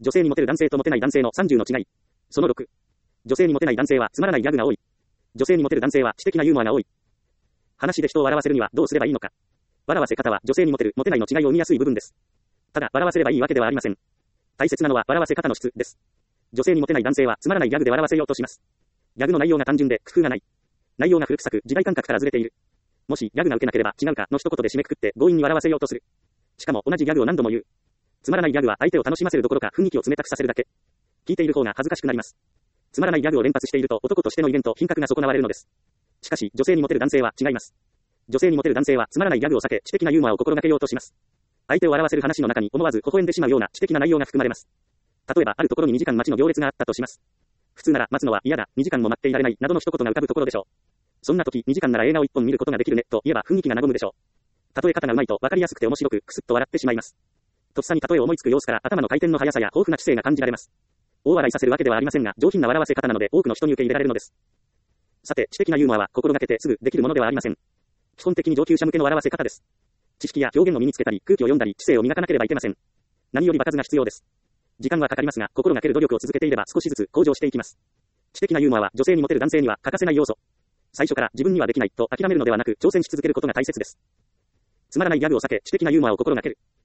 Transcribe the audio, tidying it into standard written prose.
女性にモテる男性とモテない男性の30の違い。その6。女性にモテない男性はつまらないギャグが多い。女性にモテる男性は知的なユーモアが多い。話で人を笑わせるにはどうすればいいのか。笑わせ方は女性にモテる、モテないの違いを生みやすい部分です。ただ、笑わせればいいわけではありません。大切なのは笑わせ方の質です。女性にモテない男性はつまらないギャグで笑わせようとします。ギャグの内容が単純で工夫がない。内容が古臭く時代感覚からずれている。もしギャグが受けなければ違うかの一言で締めくくって強引に笑わせようとする。しかも同じギャグを何度も言う。つまらないギャグは相手を楽しませるどころか雰囲気を冷たくさせるだけ。聞いている方が恥ずかしくなります。つまらないギャグを連発していると男としての威厳と品格が損なわれるのです。しかし女性にモテる男性は違います。女性にモテる男性はつまらないギャグを避け知的なユーモアを心がけようとします。相手を笑わせる話の中に思わず微笑んでしまうような知的な内容が含まれます。例えばあるところに2時間待ちの行列があったとします。普通なら待つのは嫌だ、2時間も待っていられないなどの一言が浮かぶところでしょう。そんな時2時間なら映画を1本見ることができるねと言えば雰囲気が和むでしょう。例え方がうまいと分かりやすくて面白くクスッと笑ってしまいます。とっさに例えを思いつく様子から頭の回転の速さや豊富な知性が感じられます。大笑いさせるわけではありませんが上品な笑わせ方なので多くの人に受け入れられるのです。さて、知的なユーモアは心がけてすぐできるものではありません。基本的に上級者向けの笑わせ方です。知識や表現を身につけたり空気を読んだり知性を磨かなければいけません。何より場数が必要です。時間はかかりますが心がける努力を続けていれば少しずつ向上していきます。知的なユーモアは女性にモテる男性には欠かせない要素。最初から自分にはできないと諦めるのではなく挑戦し続けることが大切です。つまらないギャグを避け知的なユーモアを心がける。